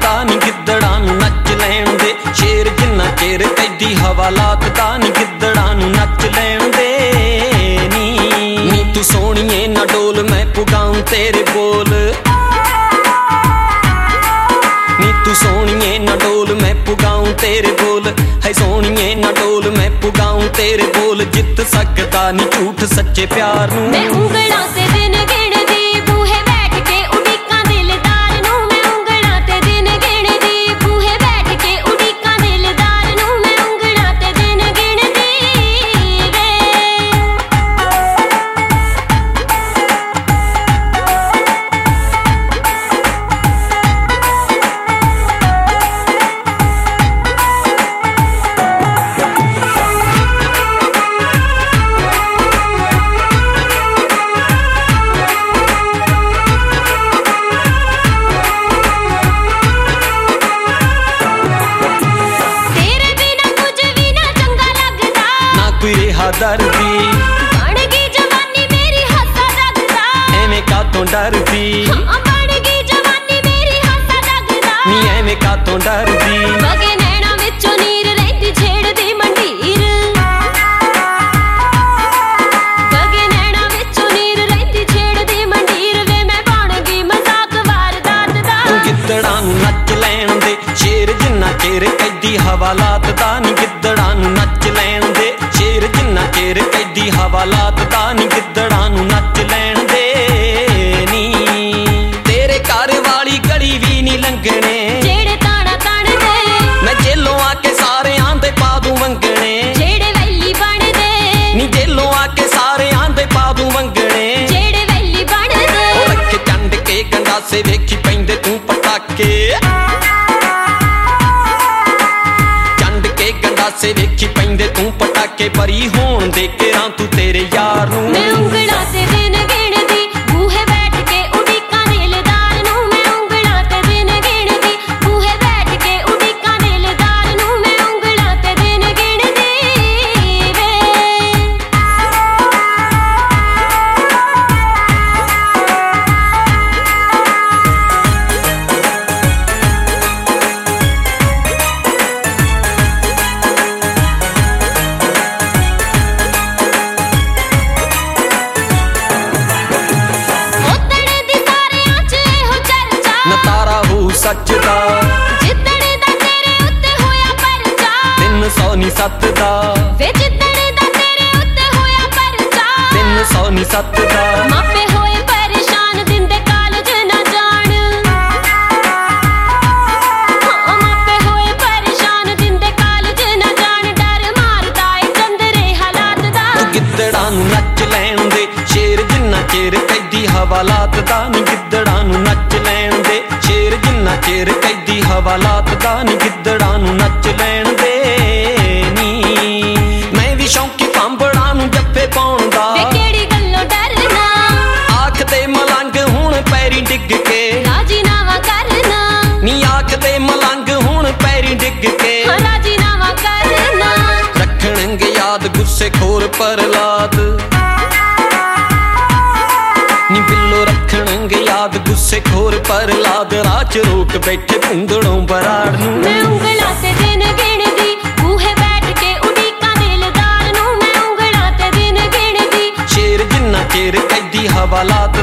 ਲਾਤਦਾ ਨੀ ਗਿੱਦੜਾਂ ਨੂੰ ਨੱਚ ਲੈਣ ਦੇ। ਸ਼ੇਰ ਜਿੰਨਾ ਚਿਰ ਕੈਦੀ ਹਵਾ ਲਾਤਦਾ ਨੀ ਗਿੱਦੜਾਂ ਨੂੰ ਨੱਚ ਲੈਣ ਦੇ। ਨੀ ਤੂੰ ਸੋਹਣੀਏ ਨਾ ਡੋਲ ਮੈਂ ਪੁਗਾਉਂ ਤੇਰੇ ਬੋਲ। ਨੀ ਤੂੰ ਸੋਹਣੀਏ ਨਾ ਡੋਲ ਮੈਂ ਪੁਗਾਉਂ ਤੇਰੇ ਬੋਲ। ਹੈ ਸੋਹਣੀਏ ਨਾ ਡੋਲ ਮੈਂ ਪੁਗਾਉਂ ਤੇਰੇ ਬੋਲ। ਜਿੱਤ ਸਕਦਾ ਨੀ ਝੂਠ ਸੱਚੇ ਪਿਆਰ ਨੂੰ। ਮੈਂ ਉਂਗਲਾਂ ਤੇ ਦਿਨ ਗਿਣਦੀ ਬੂਹੇ ਬੈਠ ਕੇ ਉਡੀਕਾਂ ਦਿਲਦਾਰ ਨੂੰ। ਮੈਂ ਉਂਗਲਾਂ ਤੇ ਦਿਨ ਗਿਣਦੀ ਬੂਹੇ ਬੈਠ ਕੇ ਉਡੀਕਾਂ ਦਿਲਦਾਰ ਨੂੰ। ਮੈਂ ਉਂਗਲਾਂ ਤੇ ਦਿਨ ਗਿਣਦੀ ਵੇ। ਕੋਈ ਰਿਹਾ ਦਰਦੀ ਬਣ ਗਈ ਜਵਾਨੀ ਮੇਰੀ ਹਾਸਾ ਜਗਦਾ। ਐਵੇਂ ਕਾਤੋਂ ਡਰਦੀ ਬਣ ਗਈ ਜਵਾਨੀ ਮੇਰੀ ਹਾਸਾ ਜਗਦਾ। ਨੀ ਐਵੇਂ ਕਾਤੋਂ ਡਰਦੀ ਵਗੇ ਨੈਣਾ ਵਿੱਚੋਂ ਨੀਰ ਰਹਿੰਦੀ ਛੇੜਦੀ ਮੰਡੀਰ। ਵਗੇ ਨੈਣਾ ਵਿੱਚੋਂ ਨੀਰ ਰਹਿੰਦੀ ਛੇੜਦੀ ਮੰਡੀਰ ਵੇ। ਮੈਂ ਬਣ ਗਈ ਮਜ਼ਾਕ ਵਾਰਦਾਤ ਦਾ। ਤੂੰ ਗਿੱਦੜਾਂ ਨੂੰ ਨੱਚ ਲੈਣ ਦੇ। ਸ਼ੇਰ ਜਿੰਨਾ ਚਿਰ ਕੈਦੀ ਹਵਾ ਲਾਤਦਾ ਨੀ ਗਿੱਦੜਾਂ ਨੂੰ ਨੱਚ ਲੈਣ ਦੇ। ਸ਼ੇਰ ਜਿੰਨਾ ਚਿਰ ਕੈਦੀ ਹਵਾ ਲਾਤਦਾ ਨੀ ਗਿੱਦੜਾਂ ਨੂੰ ਨੱਚ ਲੈਣ ਦੇ। ਨੀ ਤੇਰੇ ਘਰ ਵਾਲੀ ਗਲੀ ਵੀ ਨੀ ਲੰਘਣੇ ਜਿਹੜੇ ਤਾਣਾ ਤਣਦੇ। ਮੈਂ ਜੇਲੋਂ ਆ ਕੇ ਸਾਰਿਆਂ ਦੇ ਪਾ ਦੂੰ ਵੰਗਣੇ। ਜਿਹੜੇ ਵੈਲੀ ਬਣਦੇ। ਨੀ ਜੇਲੋਂ ਆ ਕੇ ਸਾਰਿਆਂ ਦੇ ਪਾ ਦੂੰ ਵੰਗਣੇ। ਜਿਹੜੇ ਵੈਲੀ ਬਣਦੇ। ਉਹ ਰੱਖੇ ਚੰਡ ਕੇ ਗੰਡਾਸੇ ਵੇਖੀ ਪੈਂਦੇ ਤੂੰ ਪਟਾਕੇ। ਚੰਡ ਕੇ ਗੰਡਾਸੇ ਵੇਖੀ ਪੈਂਦੇ ਤੂੰ ਪਟਾਕੇ। ਪਰੀ ਹੋਣ ਦੇ ਕਿਰਾਂ ਤੂੰ ਤੇਰੇ ਯਾਰ ਨੂੰ। ਮੈਂ ਉਂਗਲਾਂ ਤੇ ਦਿਨ ਗਿਣਦੀ ਬੂਹੇ ਬੈਠ ਕੇ ਉਡੀਕਾਂ ਦਿਲਦਾਰ ਨੂੰ। ਮੈਂ ਉਂਗਲਾਂ ਤੇ ਦਿਨ ਗਿਣਦੀ ਬੂਹੇ ਬੈਠ ਕੇ ਉਡੀਕਾਂ ਦਿਲਦਾਰ ਨੂੰ। ਮੈਂ ਉਂਗਲਾਂ ਤੇ ਦਿਨ ਗਿਣਦੀ ਵੇ। ਸੱਚ ਦਾ ਜਿੱਦਣੇ ਦਾ ਤੇਰੇ ਉੱਤੇ ਹੋਇਆ ਪਰਚਾ। 300 ਨੀ 7 ਦਾ ਵੇ ਜਿੱਦਣੇ ਦਾ ਤੇਰੇ ਉੱਤੇ ਹੋਇਆ ਪਰਚਾ। 300 ਨੀ 7 ਦਾ ਮਾਪੇ ਹੋਏ ਪਰੇਸ਼ਾਨ ਦਿੰਦੇ ਕਾਲਜ ਨਾ ਜਾਣ। ਮਾਪੇ ਹੋਏ ਪਰੇਸ਼ਾਨ ਦਿੰਦੇ ਕਾਲਜ ਨਾ ਜਾਣ। ਡਰ ਮਾਰਦਾ ਏ ਚੰਦਰੇ ਹਾਲਾਤ ਦਾ। ਤੂੰ ਗਿੱਦੜਾਂ ਨੂੰ ਨੱਚ ਲੈਣ ਦੇ। ਸ਼ੇਰ ਜਿੰਨਾ ਚਿਰ ਕੈਦੀ ਹਵਾ ਲਾਤਦਾ ਨੀ ਗਿੱਦੜਾਂ ਨੂੰ ਨੱਚ ਲੈਣ ਦੇ। ਸ਼ੇਰ ਜਿੰਨਾ ਚਿਰ ਕੈਦੀ ਹਵਾ ਲਾਤਦਾ ਨੀ ਗਿੱਦੜਾਂ ਨੂੰ ਨੱਚ ਲੈਣ ਦੇ। ਨੀ ਮੈਂ ਵੀ ਸ਼ੌਂਕੀ ਭਾਂਬੜਾਂ ਨੂੰ ਜੱਫੇ ਪਾਉਣ ਦਾ। ਵੇ ਕਿਹੜੀ ਗੱਲੋਂ ਡਰਨਾ ਆਖਦੇ ਮਲੰਗ ਹੁਣ ਪੈਰੀ ਡਿੱਗ ਕੇ। ਰਾਜੀਨਾਮਾ ਕਰਨਾ ਨੀ ਆਖਦੇ ਮਲੰਗ ਹੁਣ ਪੈਰੀ ਡਿੱਗ ਕੇ। ਰਾਜੀਨਾਮਾ ਕਰਨਾ ਰੱਖਣਗੇ ਯਾਦ ਗੁੱਸੇ ਖੋਰ ਪ੍ਰਹਲਾਦ। ਨੀ ਬਿੱਲੋ ਰੱਖਣਗੇ ਯਾਦ ਗੁੱਸੇ ਖੋਰ ਪ੍ਰਹਲਾਦ। ਰਾਹ ਚ ਰੋਕ ਬੈਠੇ ਭੁੰਦੜੋਂ ਬਰਾੜ ਨੂੰ। ਮੈਂ ਉਂਗਲਾਂ ਤੇ ਦਿਨ ਗਿਣਦੀ ਬੂਹੇ ਬੈਠ ਕੇ ਉਡੀਕਾਂ ਦਿਲਦਾਰ ਨੂੰ। ਮੈਂ ਉਂਗਲਾਂ ਤੇ ਦਿਨ ਗਿਣਦੀ ਸ਼ੇਰ ਜਿੰਨਾ ਚਿਰ ਕੈਦੀ ਹਵਾ ਲਾਤ